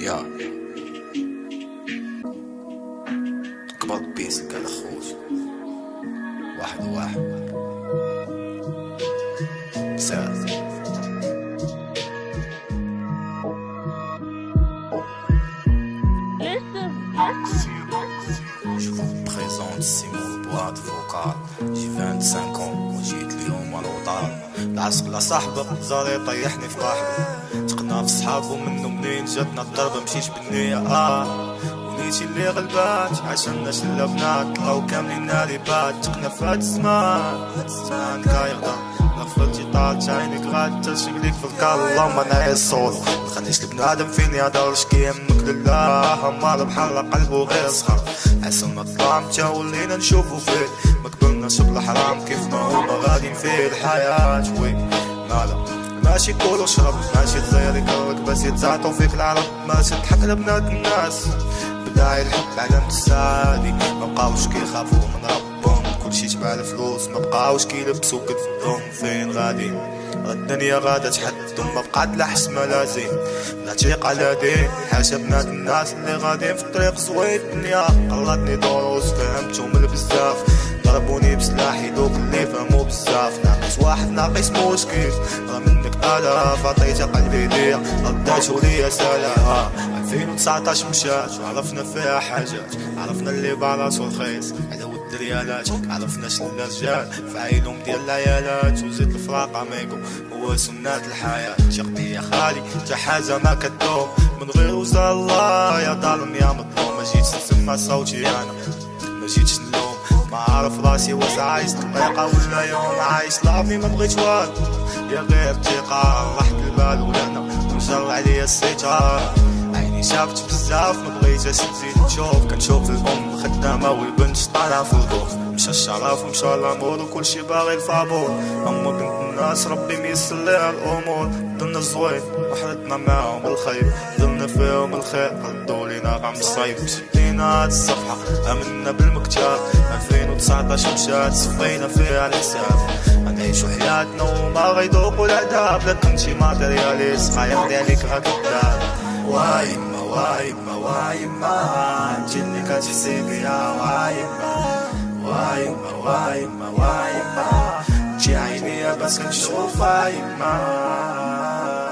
يا كبر بيس قال خوش واحد وواحد ساعة. Je vous présente Simon Boîte Vocal. J'ai 25 ans وجيت اليوم على الوطن. العسق لا صاحبه زار يطيحني في قاحبه. تقنا في صحابه منه منين جاتنا الضربه مشيش بالنية ونيتي اللي غلبات عشان شلة بنات طلعو كاملين ناريبات. تقنا في هاد الزمان كايغدا نفرتي طالت عينيك غاد تلشق ليك في الكار. اللهم انا الصول مخليش البنادم فيني هدور شكي يمك لله. مال بحال قلبه غير صخر عسلنا الظلام تا ولينا نشوفو فيه. مقبلناش بالحرام كيف ما هما غاديين فيه الحياة. وي مالا ماشي كول وشرب ماشي تزير يكرك بس يتزعطو فيك العرب. ماشي تضحك على بنات الناس بداعي الحب علامة السعادي. مبقاوش كيخافو من ربهم كلشي تبع الفلوس. مبقاوش كيلبسو كتبهم فين غادي الدنيا غادا تحدهم. مبقات لا حشمة لا زين لا تيق على دين. حاشا بنات الناس اللي غادين في الطريق زوين. الدنيا قلطني دروس فهمتهم بزاف. ضربوني بسلاحي دوك اللي فهمو بزاف. ناقص واحد ناقص مشكل راه منك الاف. عطيتها قلبي ليا رداتو ليا سالها. 2019 مشات وعرفنا فيها حاجات. عرفنا اللي براسو رخيص على ود الريالات. عرفنا شنو الرجال في عينهم ديال العيالات. وزيد الفراق اميكو هو سنة الحياة. شقتي يا خالي تا حاجة ما كدوم من غير وزار الله. يا ظالم يا مظلوم ما جيتش نسمع صوتي انا ما جيتش نلوم. ما عارف راسي واش عايش دقيقة ولا يوم عايش لافي. ما بغيتش والو يا غير ثقة راحت البال ولهنا ونجر عليا السيطرة. عيني شافت بزاف ما بغيتش نزيد نشوف. كنشوف الام الخدامة والبنت طالعة في الكوف. مشى الشرف ومشى الامور وكلشي باغي الفابور. اما بنت الناس ربي ميسر ليها الامور. ضلنا الزوين وحرتنا معاهم الخير. ضلنا فيهم الخير ردوا لينا غام الصيف. شدينا هاد الصفحة امنا بالمكتاب. 2019 مشات صفينا فيها الحساب. غنعيشو حياتنا وما غيذوقو العذاب. لا كنتي ماتيرياليست غيقضي عليك غا كداب. وايما وايما وايما انتي اللي كتحسي بيا. وايما وايما وايما وايما تجي عينيا بس كنشوفها يما.